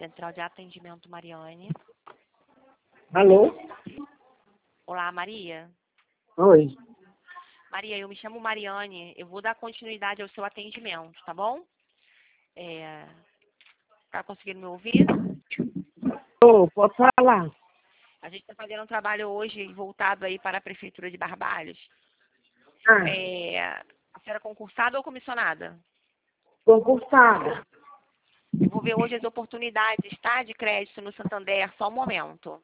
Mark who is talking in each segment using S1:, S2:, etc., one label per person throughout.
S1: Central de Atendimento Mariane.
S2: Alô?
S1: Olá, Maria.
S2: Oi.
S1: Maria, eu me chamo Mariane. Eu vou dar continuidade ao seu atendimento, tá bom? Tá conseguindo me ouvir?
S2: Ô, pode falar.
S1: A gente está fazendo um trabalho hoje voltado aí para a Prefeitura de Barbalhos. A senhora é concursada ou comissionada?
S2: Concursada.
S1: Eu vou ver hoje as oportunidades, tá? De crédito no Santander. Só um momento.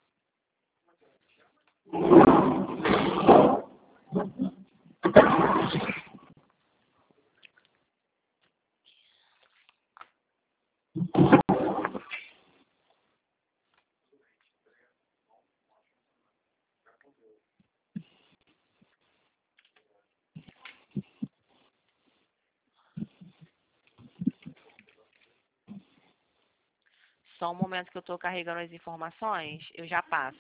S1: Só um momento que eu estou carregando as informações, eu já passo.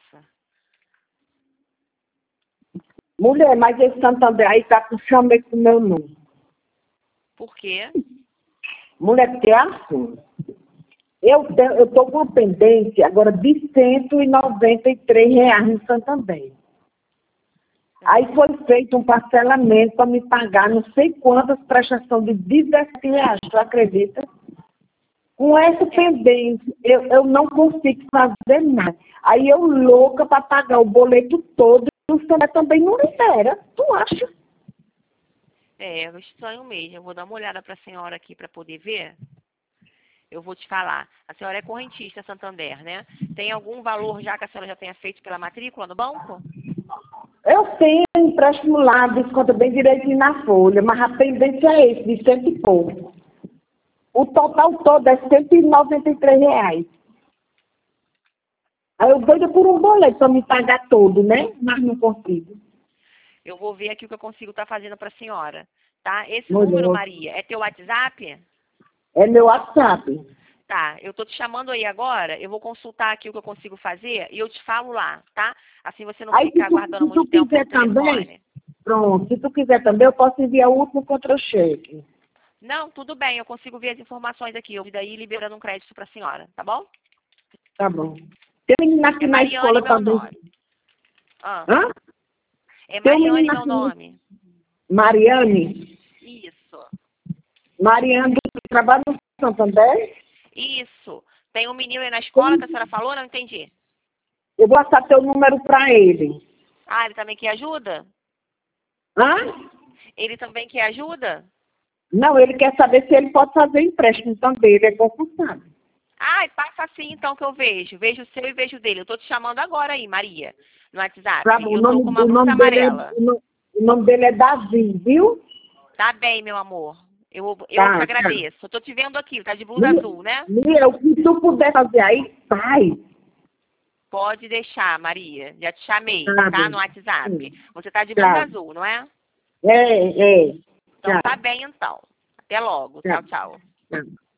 S2: Mulher, mas esse Santander aí tá puxando esse meu nome.
S1: Por quê?
S2: Mulher, que é assunto. Eu tô com uma pendência agora de R$ 193 no Santander. Aí foi feito um parcelamento para me pagar não sei quantas prestações de R$ 17, tu acredita? Com essa pendência, eu não consigo fazer nada. Aí eu louca para pagar o boleto todo, o Santander também não libera. Tu acha?
S1: Eu estranho mesmo. Eu vou dar uma olhada para a senhora aqui para poder ver. Eu vou te falar. A senhora é correntista Santander, né? Tem algum valor já que a senhora já tenha feito pela matrícula no banco?
S2: Eu tenho empréstimo lá, desconta bem direitinho na folha, mas a pendência é esse, de cento e pouco. O total todo é R$ 193. Aí eu doido por um boleto para me pagar todo, né? Mas não consigo.
S1: Eu vou ver aqui o que eu consigo estar fazendo para a senhora, tá? Esse
S2: Mulher,
S1: número, Maria, é teu WhatsApp?
S2: é meu WhatsApp.
S1: Tá, eu tô te chamando aí agora, eu vou consultar aqui o que eu consigo fazer e eu te falo lá, tá? Assim você não
S2: Aí
S1: fica aguardando
S2: se tu
S1: muito tempo no
S2: quiser também,
S1: telefone.
S2: pronto, se tu quiser também, eu posso enviar o último contra-cheque.
S1: Não, tudo bem, eu consigo ver as informações aqui, eu vou daí liberando um crédito para a senhora, tá bom?
S2: Tá bom. Tem um menino aqui
S1: É
S2: na
S1: Mariane
S2: escola
S1: meu
S2: também.
S1: nome. Ah,
S2: Hã?
S1: é
S2: Tem um
S1: Mariane
S2: menino
S1: meu
S2: aqui,
S1: nome.
S2: Mariane.
S1: Isso,
S2: Mariane, que trabalha no Santander.
S1: isso. Tem um menino aí na escola que a senhora falou? Não entendi.
S2: Eu vou passar teu número para ele.
S1: Ah, ele também quer ajuda?
S2: Hã?
S1: Ele também quer ajuda?
S2: Não, ele quer saber se ele pode fazer empréstimo também, ele é concursado.
S1: Ah, passa assim então que eu vejo. Vejo o seu e vejo o dele. Eu tô te chamando agora aí, Maria, no WhatsApp.
S2: Tá
S1: E
S2: bom,
S1: eu tô com uma blusa amarela.
S2: o nome dele é Davi, viu?
S1: Tá bem, meu amor. Eu que
S2: Tá, tá.
S1: agradeço. Eu tô te vendo aqui, tá de blusa azul, né?
S2: Mira, o que tu puder fazer aí, faz.
S1: Pode deixar, Maria. Já te chamei,
S2: Tá
S1: tá?
S2: bom.
S1: No WhatsApp. Você tá de blusa
S2: Tá.
S1: azul, não é?
S2: É.
S1: Então
S2: Tá,
S1: tá bem então. Até logo.
S2: tá,
S1: Tchau, tchau.
S2: tá.